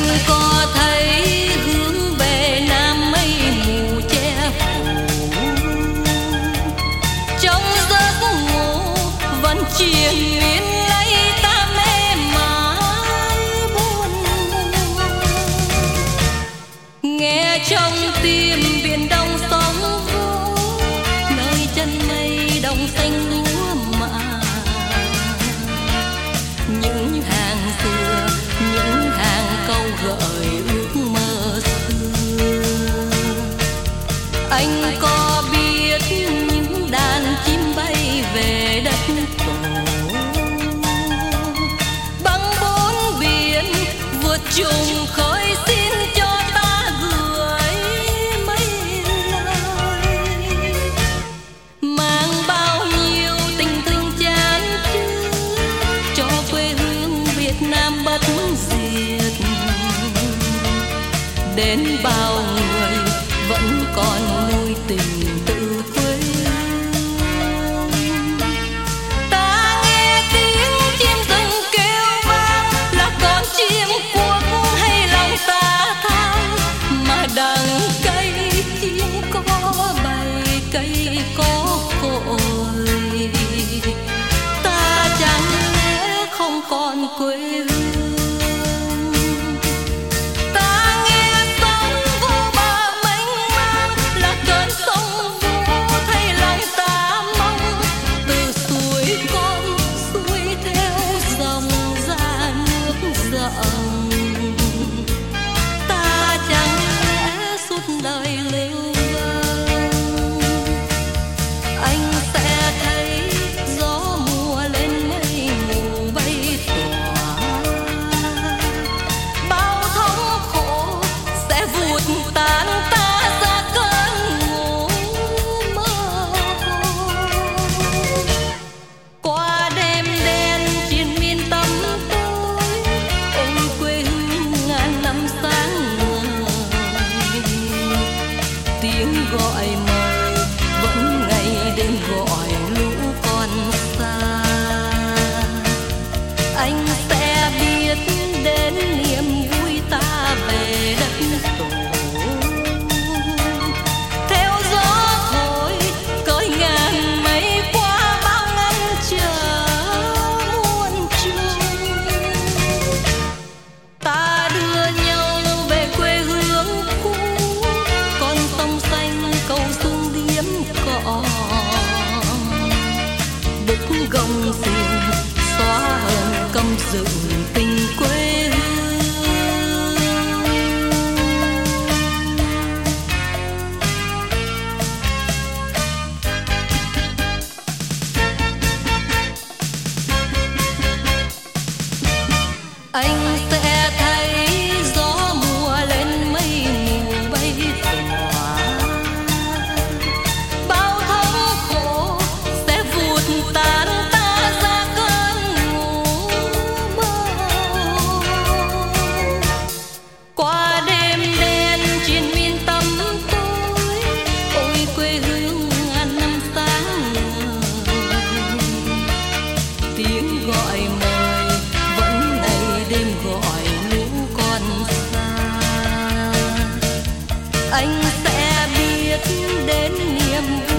Anh có thấy hướng về Nam mây mù che phủ, trong giấc ngủ vẫn triền miên lấy ta mê mải buồn. Nghe trong tim biển đông sóng vỗ, nơi chân mây đồng xanh lúa mạ. Những hàng xưa, những hàng câu gợi ước mơ xưa. Anh có biết những đàn chim bay về đất tổ, băng bốn biển vượt trùng khơi xin cho ta gửi mấy lời, mang bao nhiêu tình thương chan chứa cho quê hương Việt Nam bất diệt. Đến bao người vẫn còn nuôi tình tự quê hương. Ta nghe tiếng chim rừng kêu vang là con chim quốc hay lòng ta than, mà đằng cây chim có bầy cây có cội. Ta chẳng lẽ không còn quê hương. Tiếng gọi mời vẫn ngày đêm gọi lũ con xa. Anh sẽ biết đến niềm vui ta về đất tổ, theo gió thổi cởi ngàn mây qua bao ngăn trở muôn trùng. Ta đưa nhau về quê hương cũ, con sông xanh cầu xuống điếm cỏ, bức gông xiềng xóa hờn căm dựng tình quê hương. Anh sẽ thấy gió mùa lên mây mù bay tỏa, bao thống khổ sẽ vụt tan ta ra cơn ngủ mơ. Qua đêm đen triền miên tăm tối, ôi quê hương ngàn năm sáng ngời. Tiếng gọi mời vẫn ngày đêm gọi lũ con xa. Anh sẽ biết đến niềm vui